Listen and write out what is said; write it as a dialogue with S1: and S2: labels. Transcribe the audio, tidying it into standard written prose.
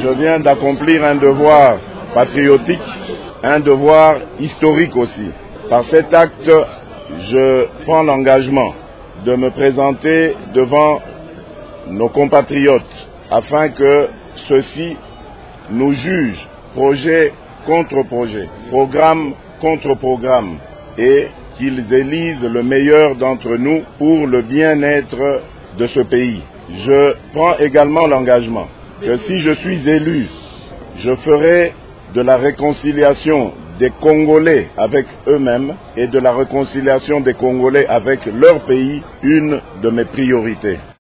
S1: Je viens d'accomplir un devoir patriotique, un devoir historique aussi. Par cet acte, je prends l'engagement de me présenter devant nos compatriotes afin que ceux-ci nous jugent projet contre projet, programme contre programme, et qu'ils élisent le meilleur d'entre nous pour le bien-être de ce pays. Je prends également l'engagement que si je suis élu, je ferai de la réconciliation des Congolais avec eux-mêmes et de la réconciliation des Congolais avec leur pays une de mes priorités.